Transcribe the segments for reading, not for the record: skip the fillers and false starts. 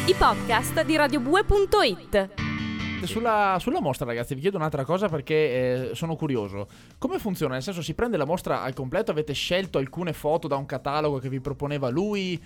i podcast di radiobue.it. Sulla mostra, ragazzi, vi chiedo un'altra cosa perché sono curioso. Come funziona? Nel senso, si prende la mostra al completo? Avete scelto alcune foto da un catalogo che vi proponeva lui?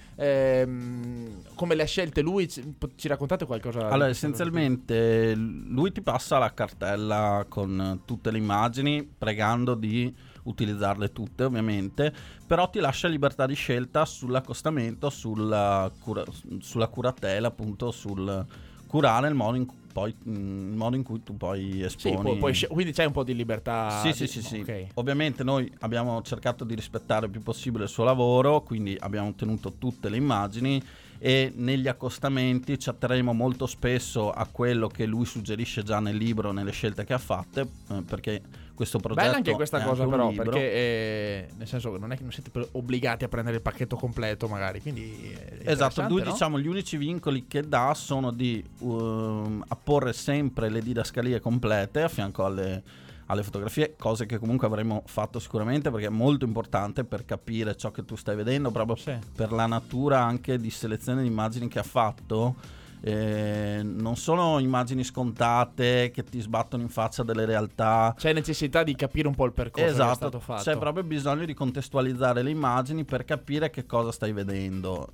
Come le ha scelte lui? Ci raccontate qualcosa? Allora, essenzialmente lui ti passa la cartella con tutte le immagini, pregando di utilizzarle tutte, ovviamente, però ti lascia libertà di scelta sull'accostamento, sulla curatela, appunto, sul curare il modo in cui tu poi esponi. Quindi c'è un po' di libertà. Sì. Okay. Ovviamente noi abbiamo cercato di rispettare il più possibile il suo lavoro, quindi abbiamo ottenuto tutte le immagini, e negli accostamenti ci atterremo molto spesso a quello che lui suggerisce già nel libro, nelle scelte che ha fatte, perché questo progetto bella anche questa cosa, però, libro. Perché nel senso che non è che non siete obbligati a prendere il pacchetto completo, magari, quindi esatto, lui, no? diciamo, gli unici vincoli che dà sono di apporre sempre le didascalie complete a fianco alle fotografie, cose che comunque avremmo fatto sicuramente, perché è molto importante per capire ciò che tu stai vedendo, proprio per la natura anche di selezione di immagini che ha fatto. Non sono immagini scontate che ti sbattono in faccia delle realtà. C'è necessità di capire un po' il percorso che è stato fatto. C'è proprio bisogno di contestualizzare le immagini per capire che cosa stai vedendo,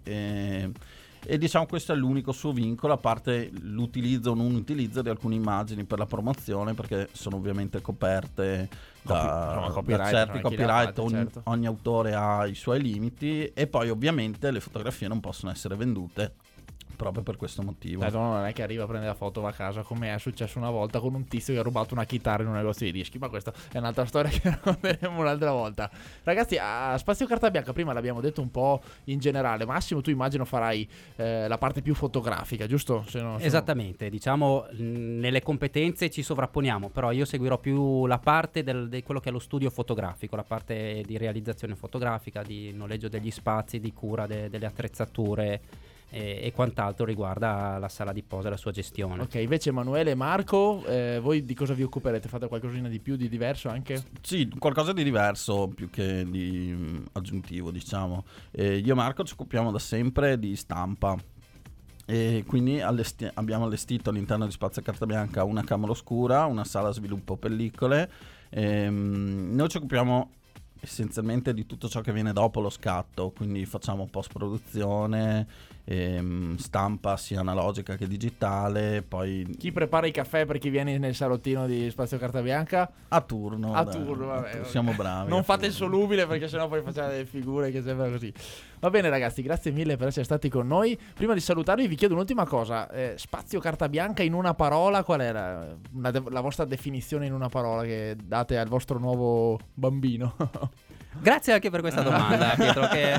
e diciamo questo è l'unico suo vincolo, a parte l'utilizzo o non utilizzo di alcune immagini per la promozione, perché sono ovviamente coperte da certi copyright. Ogni autore ha i suoi limiti, e poi ovviamente le fotografie non possono essere vendute proprio per questo motivo. Non è che arriva a prendere la foto a casa, come è successo una volta con un tizio che ha rubato una chitarra in un negozio di dischi, ma questa è un'altra storia che racconteremo un'altra volta. Ragazzi, a Spazio Carta Bianca prima l'abbiamo detto un po' in generale. Massimo, tu immagino farai la parte più fotografica, giusto? Esattamente, diciamo nelle competenze ci sovrapponiamo, però io seguirò più la parte di quello che è lo studio fotografico, la parte di realizzazione fotografica, di noleggio degli spazi, di cura delle attrezzature e quant'altro riguarda la sala di posa e la sua gestione. Ok, invece Emanuele e Marco, voi di cosa vi occuperete? Fate qualcosina di più, di diverso anche? Sì, qualcosa di diverso più che di aggiuntivo, diciamo. Io e Marco ci occupiamo da sempre di stampa, e quindi abbiamo allestito all'interno di Spazio Carta Bianca una camera oscura, una sala sviluppo pellicole. Noi ci occupiamo essenzialmente di tutto ciò che viene dopo lo scatto, quindi facciamo post produzione, stampa sia analogica che digitale. Poi chi prepara i caffè per chi viene nel salottino di Spazio Carta Bianca? A turno, vabbè. Siamo bravi. Non fate il solubile, perché sennò poi facciamo delle figure che sembra così. Va bene, ragazzi, grazie mille per essere stati con noi. Prima di salutarvi vi chiedo un'ultima cosa. Spazio Carta Bianca in una parola, qual è la vostra definizione in una parola che date al vostro nuovo bambino? Grazie anche per questa domanda, Pietro, che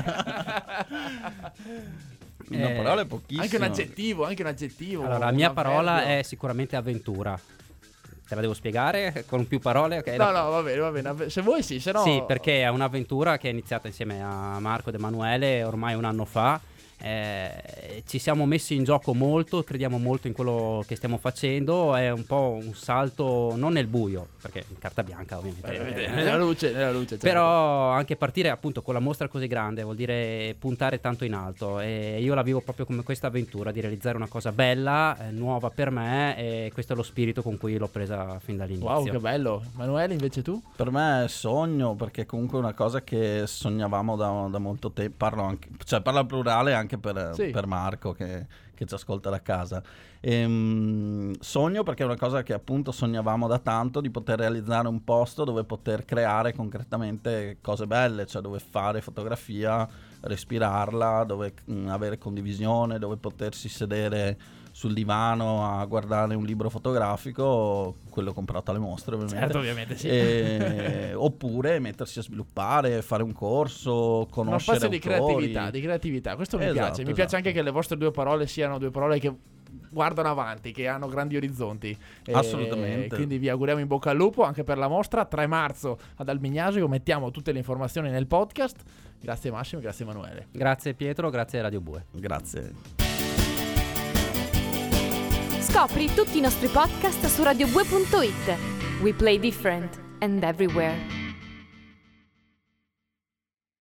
una parola è pochissimo. Anche un aggettivo. Allora, la mia parola è sicuramente avventura. Te la devo spiegare con più parole? Okay, no, va bene. Se vuoi sì, se no... Sì, perché è un'avventura che è iniziata insieme a Marco ed Emanuele ormai un anno fa. Ci siamo messi in gioco molto, crediamo molto in quello che stiamo facendo. È un po' un salto non nel buio, perché in carta bianca ovviamente nella luce certo. Però anche partire appunto con la mostra così grande vuol dire puntare tanto in alto, e io la vivo proprio come questa avventura di realizzare una cosa bella, nuova per me, e questo è lo spirito con cui l'ho presa fin dall'inizio. Wow, che bello. Manuele, invece tu? Per me è sogno, perché comunque è una cosa che sognavamo da molto tempo. Parlo al plurale anche per Marco che ci ascolta da casa. Sogno perché è una cosa che appunto sognavamo da tanto, di poter realizzare un posto dove poter creare concretamente cose belle, cioè dove fare fotografia, respirarla, dove avere condivisione, dove potersi sedere sul divano a guardare un libro fotografico, quello comprato alle mostre ovviamente. Certo, ovviamente sì. Oppure mettersi a sviluppare, fare un corso, conoscere uno spazio di creatività. Questo mi piace. Mi piace anche che le vostre due parole siano due parole che guardano avanti, che hanno grandi orizzonti. Assolutamente. Quindi vi auguriamo in bocca al lupo anche per la mostra 3 marzo ad Albignasio. Mettiamo tutte le informazioni nel podcast. Grazie Massimo, grazie Emanuele. Grazie Pietro, grazie Radio Bue. Grazie. Scopri tutti i nostri podcast su radiobue.it. We play different and everywhere.